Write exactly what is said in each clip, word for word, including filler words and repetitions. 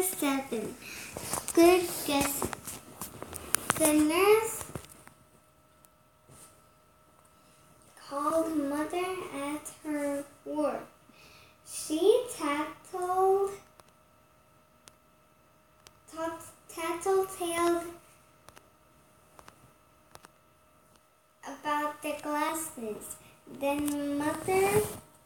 Chapter seven. Good guess. The nurse called Mother at her work. She tattled, tattletailed about the glasses. Then Mother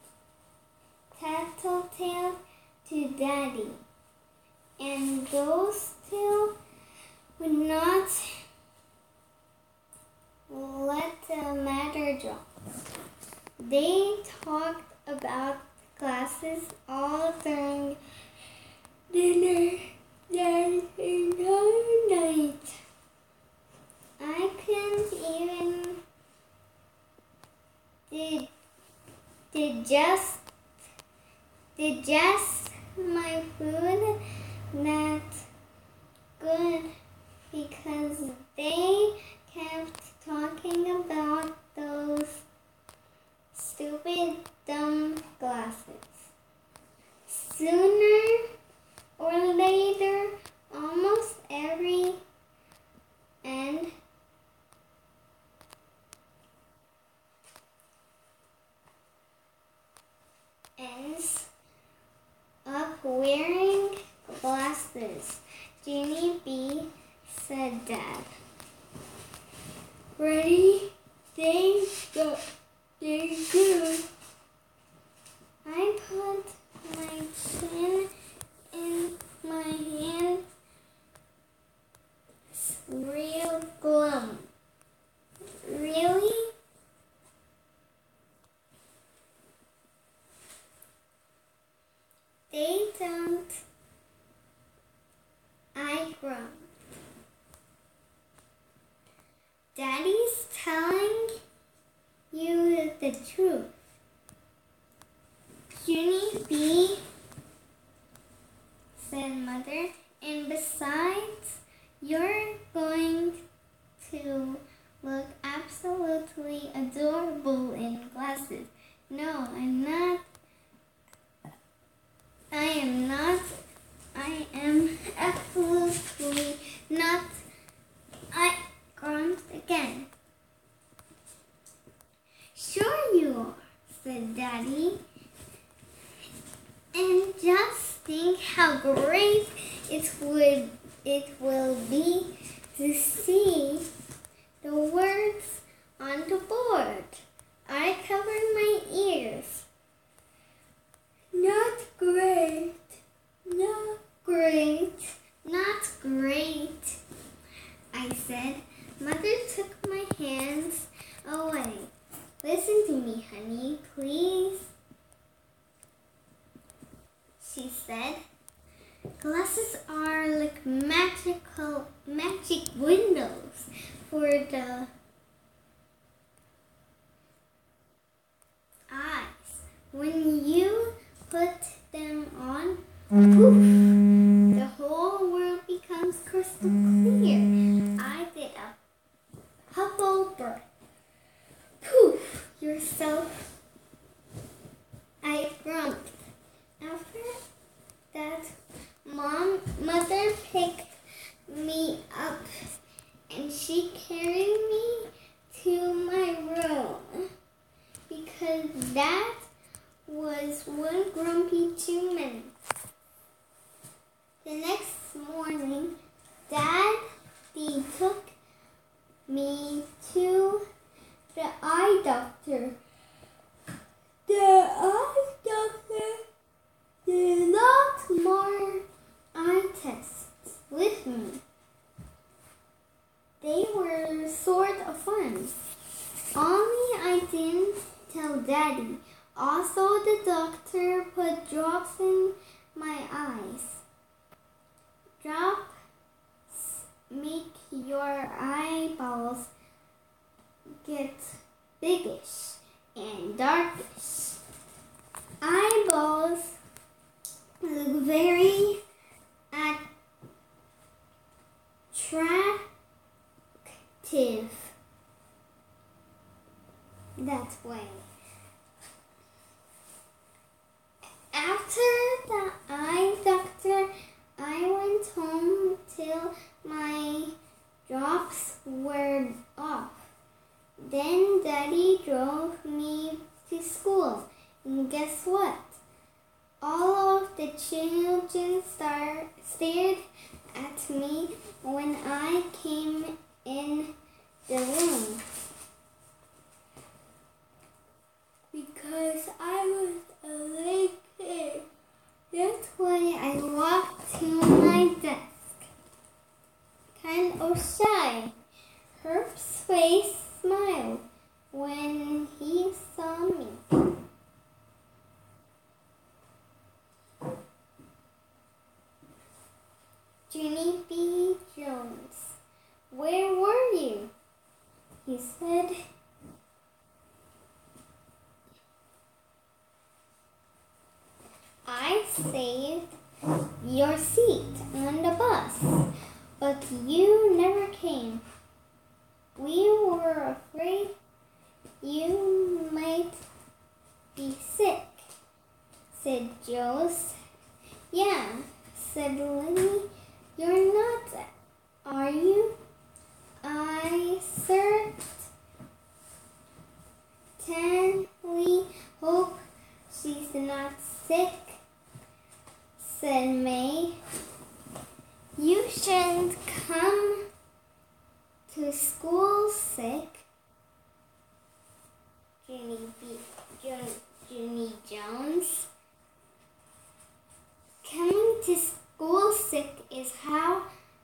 tattletailed to Daddy, and those two would not let the matter drop. They talked about glasses all during dinner that entire night. I couldn't even did, did just digest my food that good because they kept talking about those stupid, dumb glasses. Sooner or later, almost every end ends up wearing glasses. Ginny B, said Dad. Ready? They go. They go. I put my chin in my hand, real glum. Really? They don't. I grumped. Daddy's telling you the truth. Junie B, said Mother, and besides, you're going to look absolutely adorable in glasses. No, I'm not. I am not. I am absolutely not. I grumped again. Sure you are, said Daddy. And just think how great it would it will be to see the words on the board. I covered my ears. Not great. Not great. Not great, I said. Mother took my hands away. Listen to me, honey, please, she said. Glasses are like magical, magic windows for the eyes. When you put them on, poof, the whole world becomes crystal clear. I did a hubble birth. Poof, yourself. I grumped. After that, Mom, Mother picked me up and she carried me to my room because that was one grumpy too many. The next morning, Daddy took me to the eye doctor. The eye doctor did lots more eye tests with me. They were sort of fun. Only I didn't tell Daddy. Also, the doctor put drops in my eyes. Drops make your eyeballs get biggish and darkish. Eyeballs look very attractive that way. After the eye doctor, I And guess what? All of the children star- stared at me when I came in the room. Because I was a late kid. That's why I walked to my desk. Kind of shy. Herb's face smiled when he saw me. Junie B. Jones, where were you? He said. I saved your seat on the bus, but you never came. We were afraid you might be sick, said Jules. Yeah, said Lenny. You're not, are you? I certainly hope she's not sick, said May. You shouldn't come to school sick, Junie B. Junie Jones. Coming to school sick is how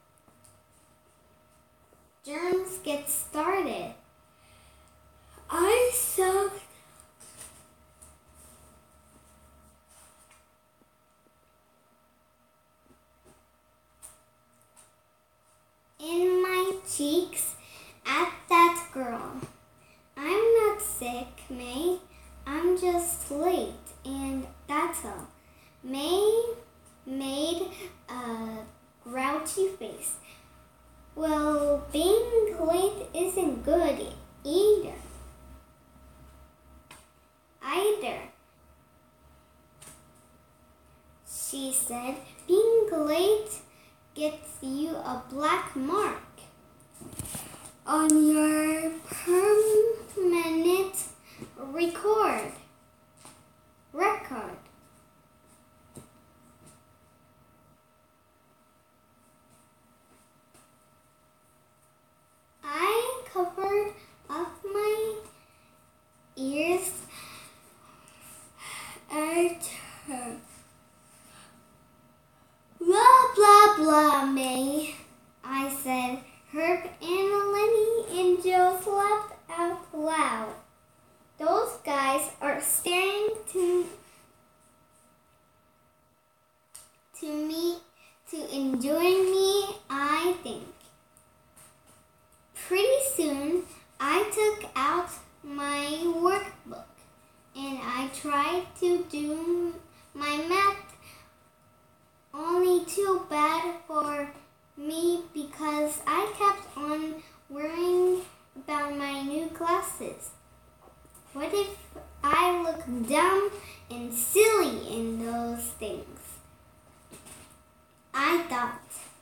germs get started. I sucked. In my cheeks at that girl. I'm not sick, May. I'm just late, and that's all. May made a grouchy face. Well, being late isn't good either. Either, she said. Being late gets you a black mark on your permanent record. Record. I covered up my ears at her. Blah, blah, blah, May, I said. Herb and Lenny and Joe laughed out loud. Those guys are staring to, to me, to enjoy me, I think. Pretty soon, I took out my workbook and I tried to do my math. Only too bad for me because I kept on worrying about my new glasses. What if I look dumb and silly in those things? I thought.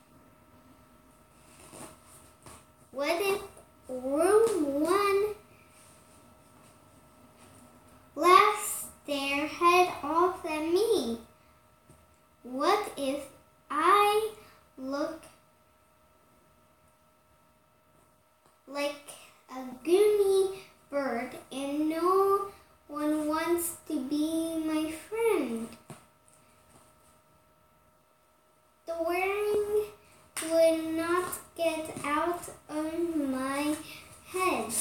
What if room one laughs their head off at me? What if I look like a goony bird and no one wants to be my friend? The worrying would not get out of my head.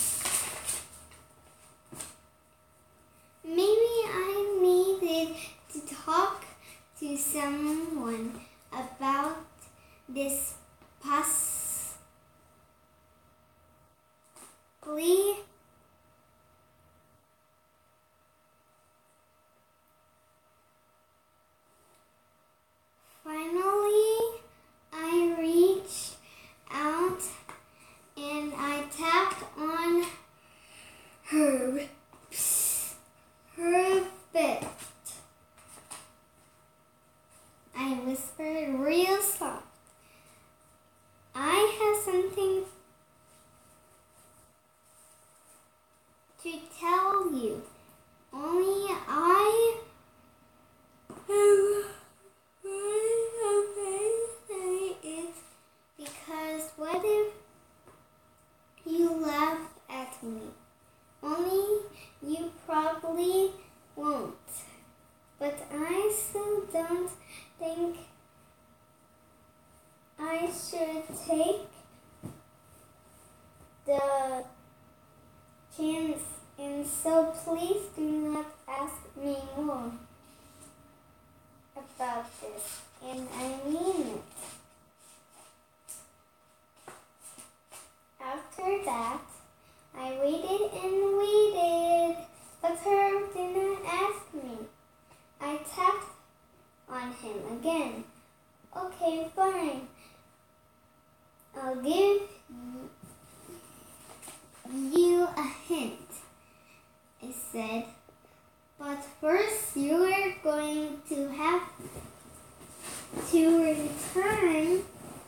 Maybe I needed to talk to someone don't think I should take the chance, and so please do not ask me more about this, and I mean it. After that, I waited and waited, but Herb did not ask me. I tapped on him again. Okay, fine. I'll give you a hint, I said. But first you are going to have to return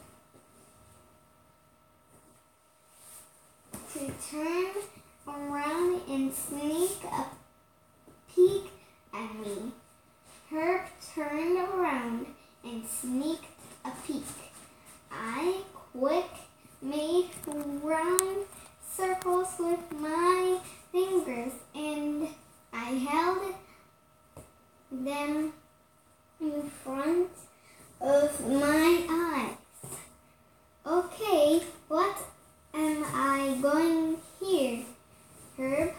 to turn around and sneak a peek at me. Herb turned around and sneaked a peek. I quick made round circles with my fingers, and I held them in front of my eyes. Okay, what am I going here, Herb?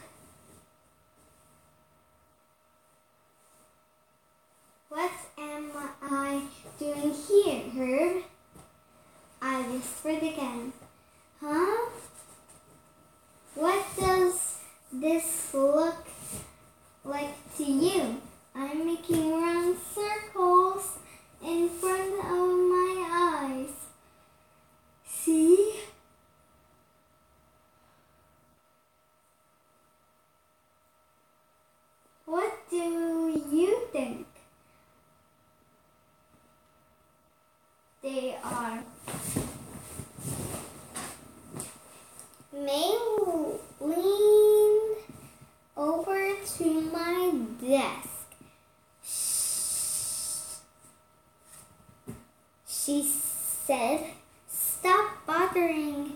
What am I doing here, Herb? I whispered again. Huh? What does this look like to you? I'm making round circles in front of my eyes. See? What do you think they are? May leaned over to my desk. She said, "Stop bothering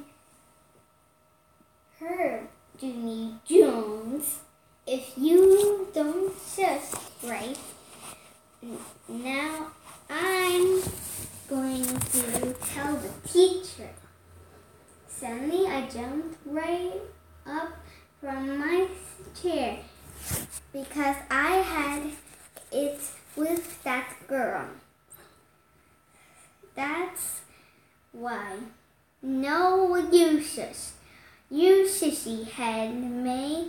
her, Junie Jones. If you don't just right now, I'm going to tell the teacher." Suddenly, I jumped right up from my chair because I had it with that girl. That's why. No, you shush. You shushy head, May.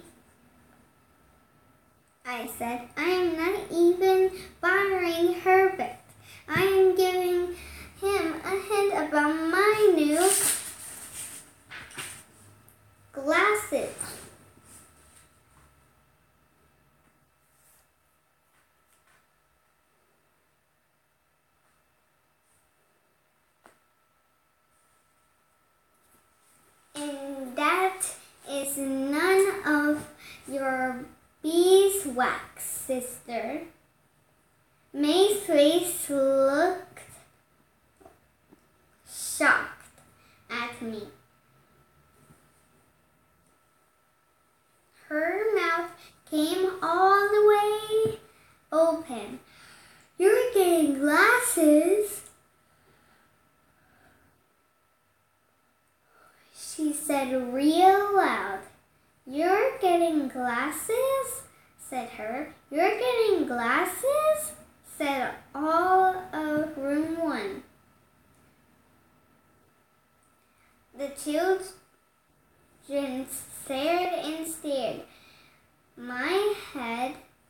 I said, I am not even bothering Herbert. I am giving him a hint about my new glasses. And that is none of your beeswax, sister. May's face looked shocked at me. Her mouth came all the way open. You're getting glasses, she said real loud. You're getting glasses? Said her. You're getting glasses? Said all of room one. The children stared and stared. My head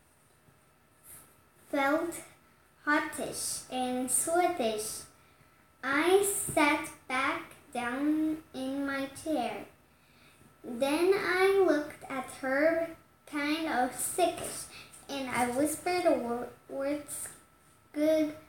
felt hottish and sweatish. I sat back down in my chair. Then I looked at her kind of sickish, and I whispered the wor- words, good